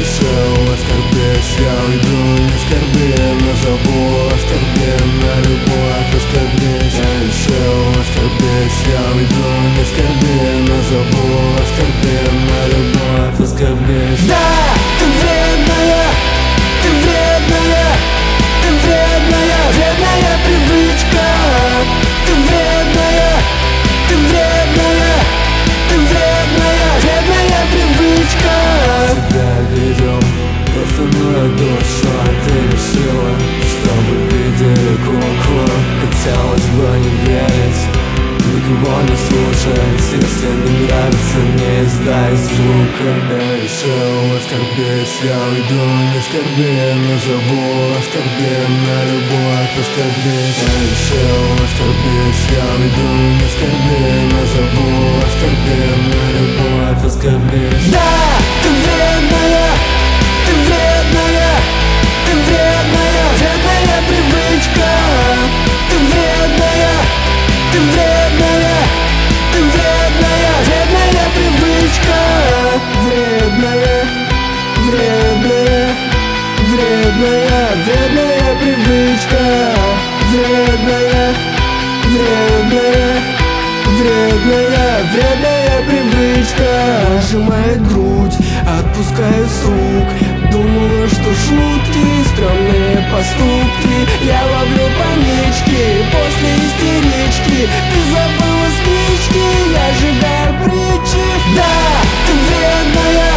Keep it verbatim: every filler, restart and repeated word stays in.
решил оскорбить, я уйду, не скорби, назову оскорбленно любовь оскорбить. Я решил оскорбить, я уйду, не скорби, назову оскорбленно любовь оскорбить. Да, ты вредная, ты вредная, ты вредная, вредная привычка. Ты вредная, ты вредная, ты вредная, вредная привычка. Тебя видел, просто душа, ты решила, чтобы видели куклу. Хотелось бы не верить, никого не слушать. Если не нравится, не издай звука. Я решил оскорбить, я уйду, не скорби, назову оскорбленно любовь оскорбить. Я решил оскорбить, я уйду, не скорби, назову оскорбленно любовь оскорбить. Да, ты вредная, ты вредная, ты вредная, вредная привычка. Ты вредная, ты вредная, ты вредная, вредная привычка. Вредная, вредная, вредная, вредная привычка. Вредная, вредная, вредная, вредная привычка. Сжимает грудь, отпускаю с рук. Думала, что шутки, стрёмные поступки. Я ловлю панички после истерички. Ты забыла спички, я сжигаю притчи. Да, ты вредная,